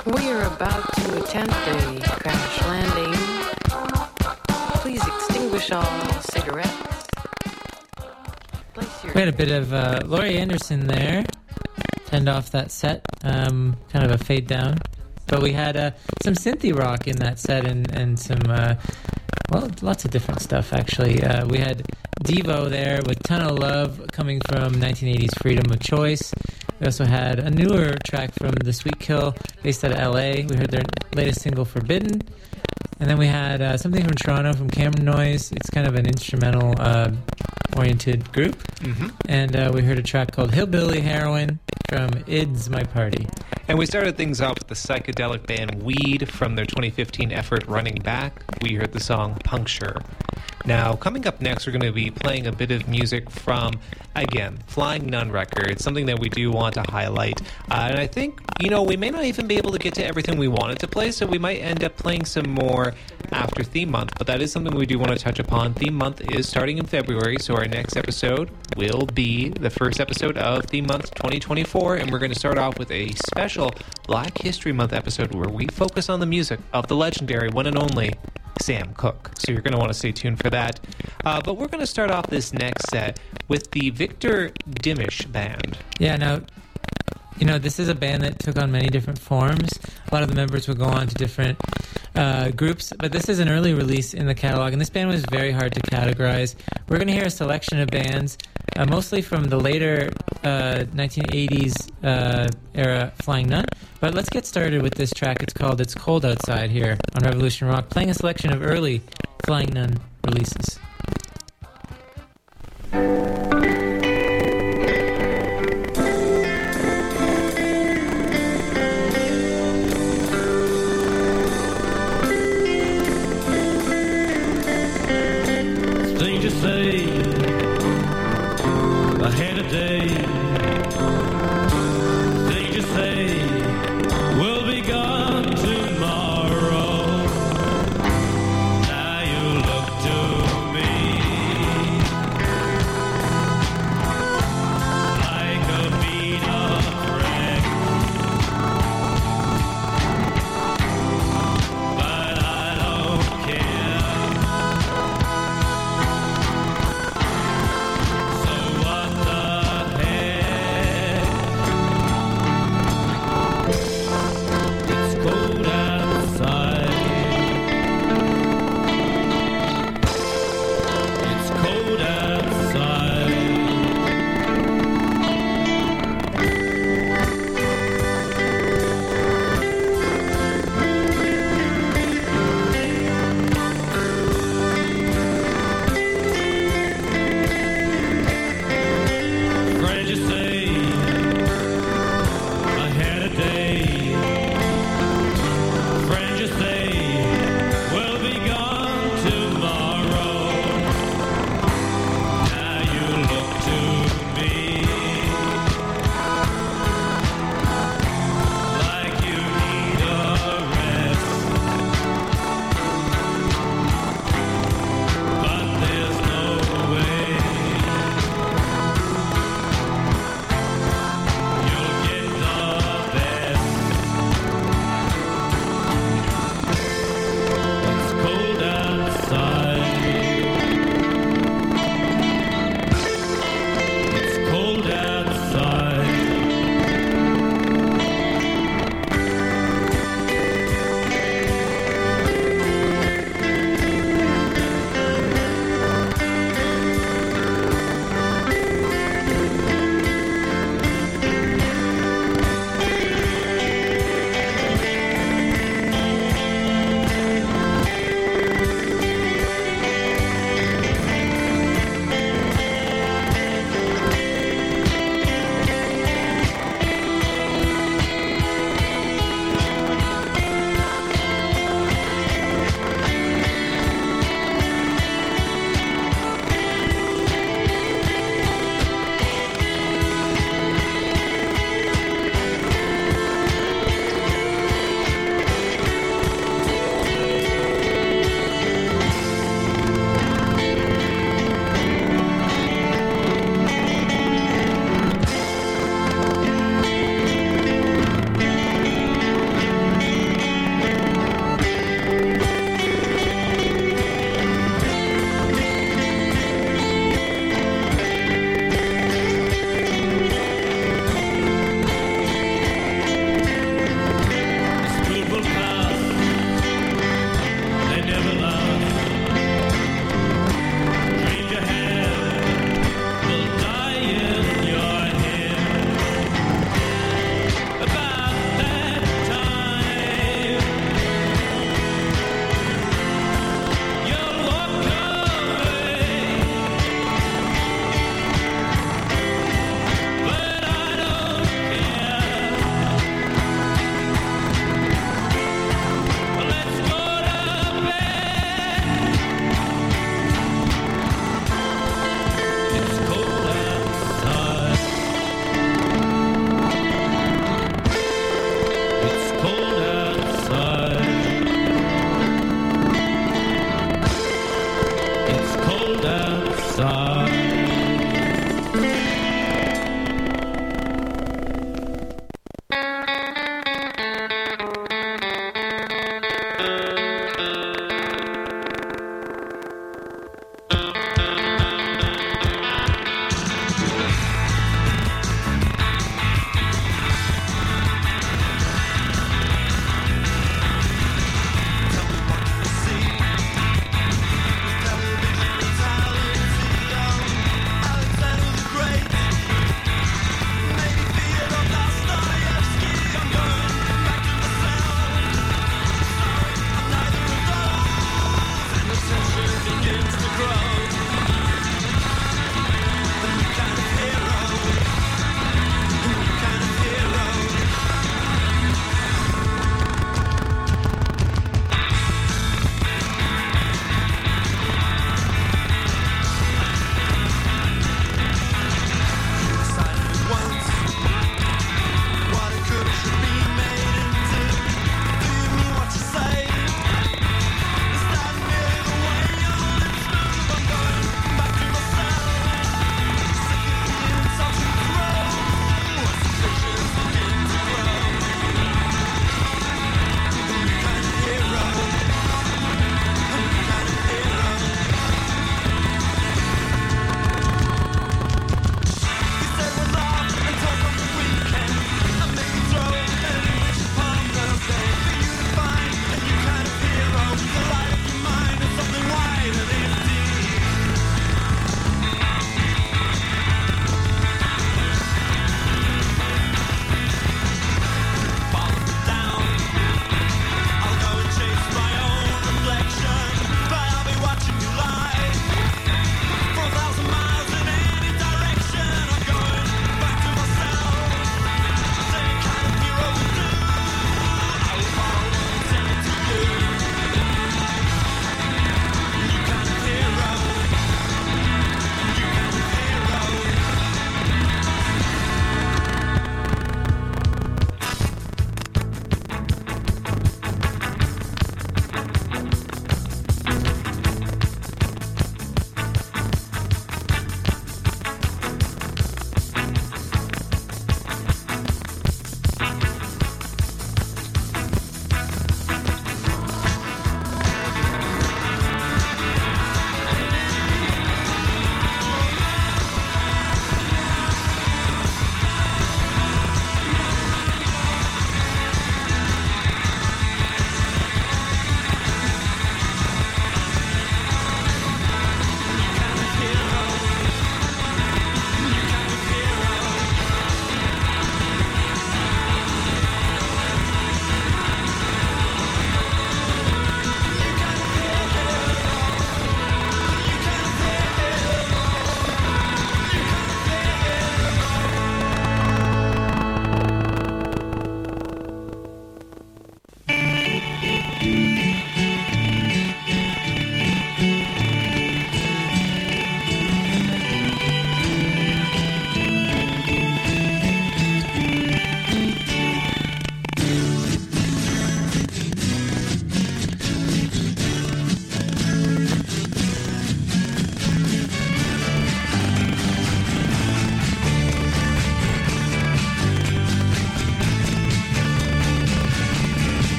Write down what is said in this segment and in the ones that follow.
We are about to attempt a crash landing. Please extinguish all cigarettes. We had a bit of Laurie Anderson there. Turned off that set. Kind of a fade down. But we had some synthy rock in that set and some, lots of different stuff, actually. We had Devo there with Ton of Love coming from 1980's Freedom of Choice. We also had a newer track from The Sweet Kill based out of LA. We heard their latest single, Forbidden. And then we had something from Toronto from Cameron Noise. It's kind of an instrumental oriented group. Mm-hmm. And we heard a track called Hillbilly Heroin from Id's My Party. And we started things off with the psychedelic band Weed from their 2015 effort Running Back. We heard the song Puncture. Now, coming up next, we're going to be playing a bit of music from, again, Flying Nun Records, something that we do want to highlight. And I think, we may not even be able to get to everything we wanted to play, so we might end up playing some more after Theme Month, but that is something we do want to touch upon. Theme Month is starting in February, so our next episode will be the first episode of Theme Month 2024, and we're going to start off with a special Black History Month episode where we focus on the music of the legendary one and only Sam Cooke. So you're going to want to stay tuned for that. But we're going to start off this next set with the Victor Dimish Band. Yeah, now, this is a band that took on many different forms. A lot of the members would go on to different groups, but this is an early release in the catalog, and this band was very hard to categorize. We're going to hear a selection of bands, mostly from the later 1980s era Flying Nun, but let's get started with this track. It's called It's Cold Outside here on Revolution Rock, playing a selection of early Flying Nun releases. Now you look to me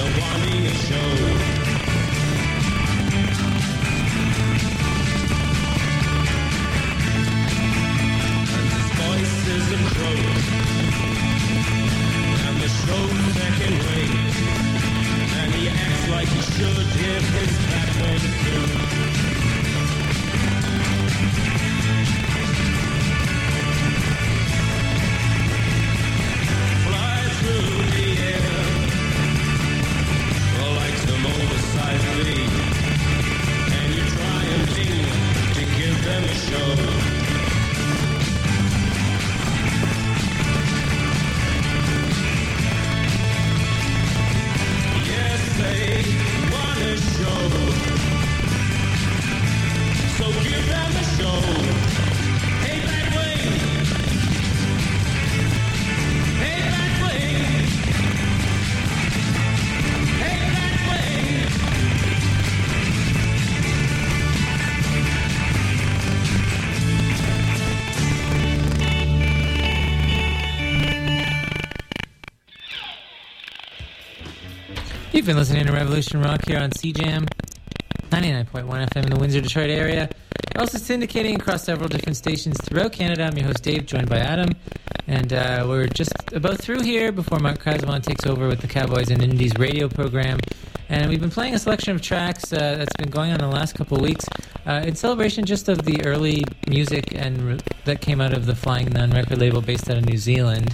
wanting a show. And his voice is a crow, and the show's second rate, and he acts like he should if his platform is good. Fly through the air like some oversized leaf, and you're trying to give them a show. Yes, they want a show, so give them a show. Hey, Batwing! Hey, Batwing! Hey, Batwing! You've been listening to Revolution Rock here on CJAM 99.1 FM in the Windsor, Detroit area. We're also syndicating across several different stations throughout Canada. I'm your host, Dave, joined by Adam. And we're just about through here before Mark Krasvon takes over with the Cowboys and Indies radio program. And we've been playing a selection of tracks that's been going on the last couple of weeks in celebration just of the early music and that came out of the Flying Nun record label based out of New Zealand.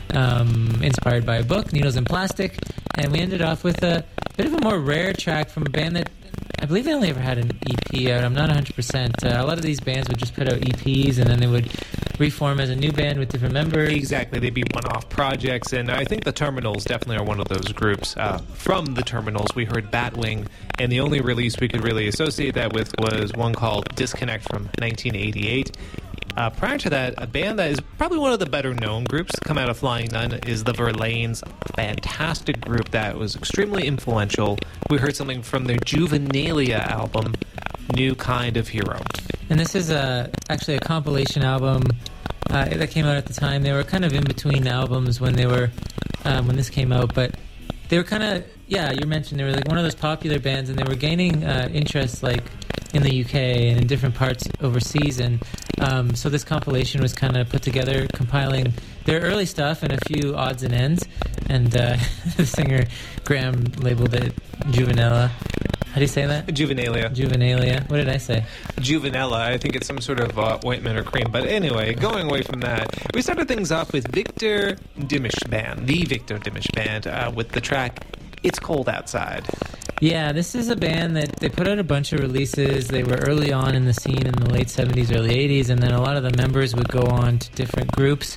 Inspired by a book, Needles and Plastic, and we ended off with a bit of a more rare track from a band that I believe they only ever had an EP out. I'm not 100%. A lot of these bands would just put out EPs and then they would reform as a new band with different members. Exactly, they'd be one-off projects, and I think the Terminals definitely are one of those groups. From the Terminals, we heard Batwing, and the only release we could really associate that with was one called Disconnect from 1988. Prior to that, a band that is probably one of the better-known groups to come out of Flying Nun is the Verlaines, a fantastic group that was extremely influential. We heard something from their Juvenalia album, New Kind of Hero. And this is actually a compilation album that came out at the time. They were kind of in between albums when they were when this came out, but they were kind of, yeah, you mentioned they were like one of those popular bands, and they were gaining interest like in the UK and in different parts overseas, and so this compilation was kind of put together compiling their early stuff and a few odds and ends, and the singer Graham labeled it Juvenella. How do you say that? Juvenalia. Juvenalia. What did I say? Juvenella. I think it's some sort of ointment or cream. But anyway, going away from that, we started things off with Victor Dimish Band, the Victor Dimish Band, with the track It's Cold Outside. Yeah, this is a band that they put out a bunch of releases. They were early on in the scene in the late 70s, early 80s, and then a lot of the members would go on to different groups.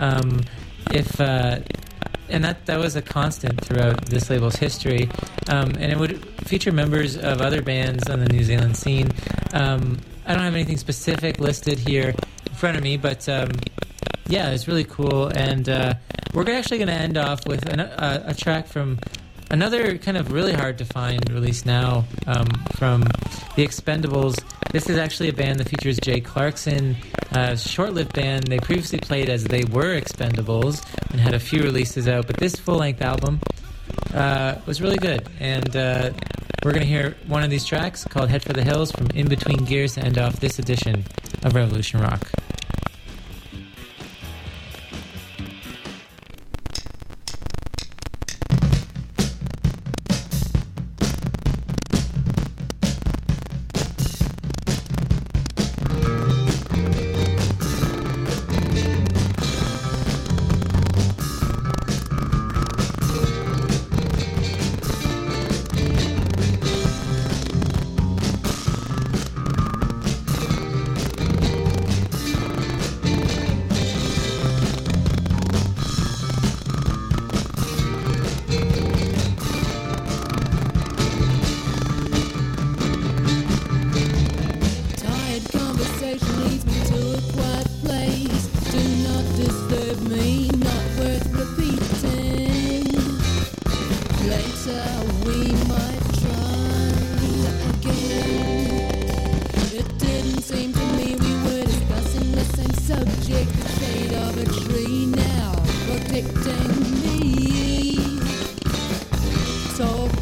And that was a constant throughout this label's history. And it would feature members of other bands on the New Zealand scene. I don't have anything specific listed here in front of me, but yeah, it's really cool. And we're actually going to end off with a track from another kind of really hard to find release now from the Expendables. This is actually a band that features Jay Clarkson, a short-lived band. They previously played as They Were Expendables and had a few releases out, but this full-length album was really good. And we're going to hear one of these tracks called Head for the Hills from In Between Gears to end off this edition of Revolution Rock. Protecting me, so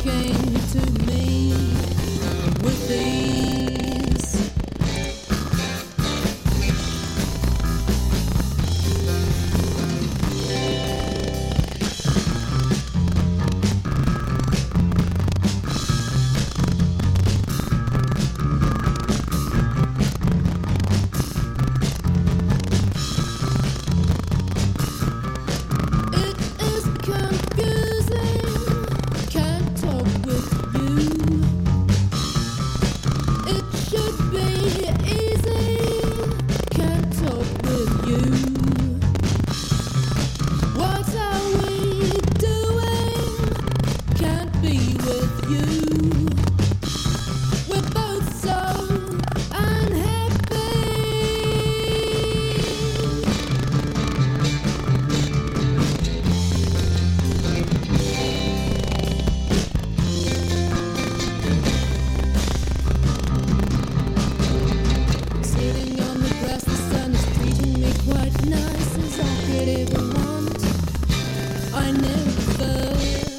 I never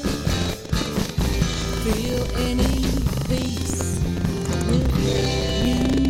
feel any peace with you.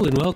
and welcome